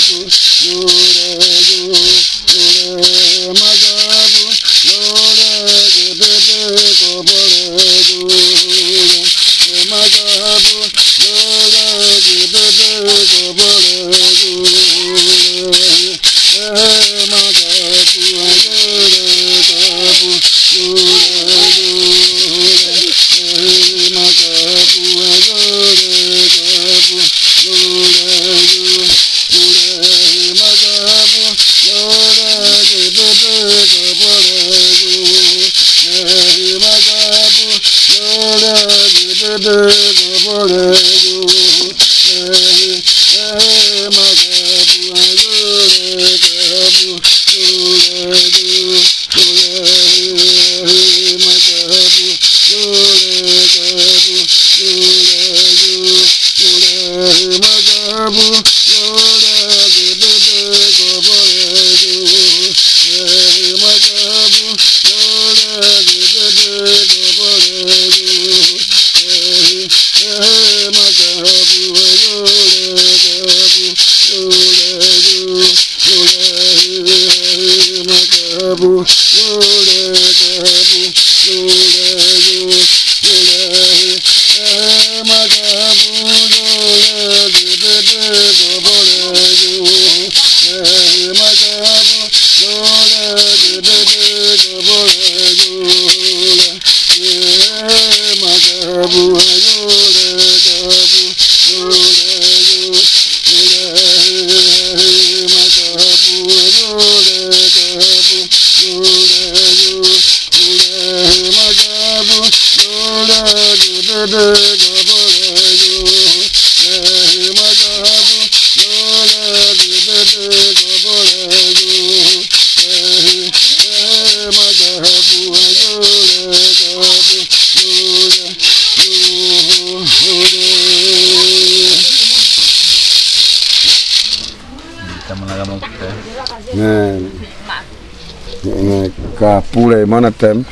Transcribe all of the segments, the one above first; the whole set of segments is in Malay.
Kapule mana tem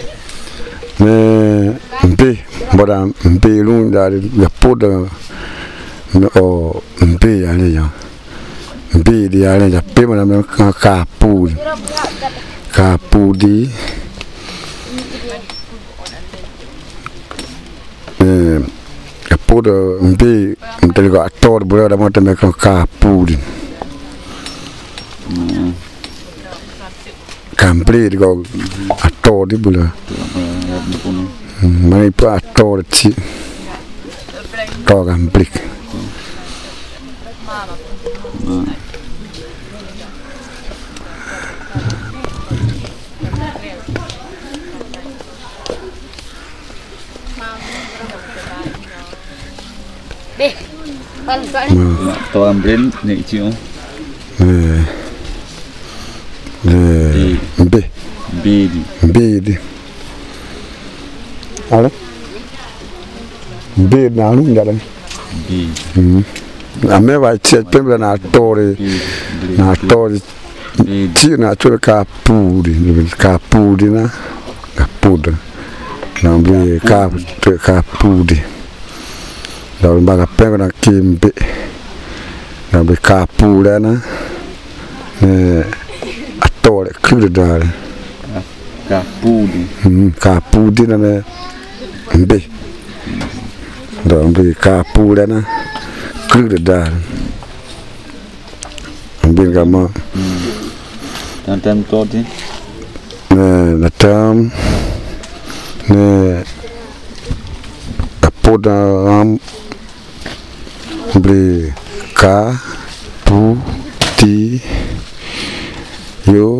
ne mpe boda mpe lun dari ya poda o mpe ale ya mpe di ale ya pe mana me kapudi ya poda mpe mteliga ator boda mata me kapudi Kampli kau ator di bula, mana itu ator ci, ator kampli. Ator kampli ni cium. Bedi. Ada? Bedi nalu jalan. Ame vai cek pembela na tori, ci na cura kapudi na kapuda, nambi kapudi. Lalu baga pembela na kimbe, nambi kapuda na, atore kuda dale. Kapudi na mbe ndo mbe kapudi na kuda dar mbe kama tantam todi na tam ne apoda mbe kapudi yo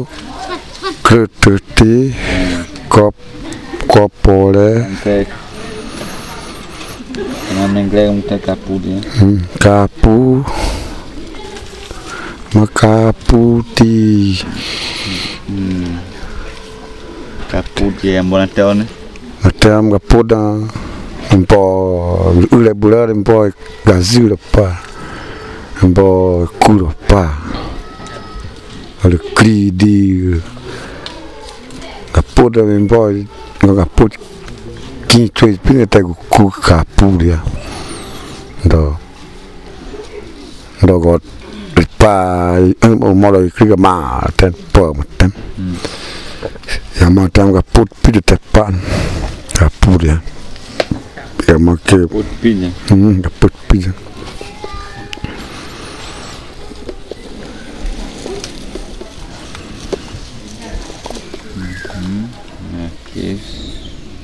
Kerti kopole nama inglês untuk kapudi makaputi kapudi yang boleh tahu ni atam kapoda empo ule bular empo gazu pa empo kuro pa ale kridi kapoda empo kaput ki choi pine tagu ku kapudia do got pai molo kriga ma ten po matem ya ma tam ga put pi de tepan kapur ya ya ma ke Put pin ya. ga put pi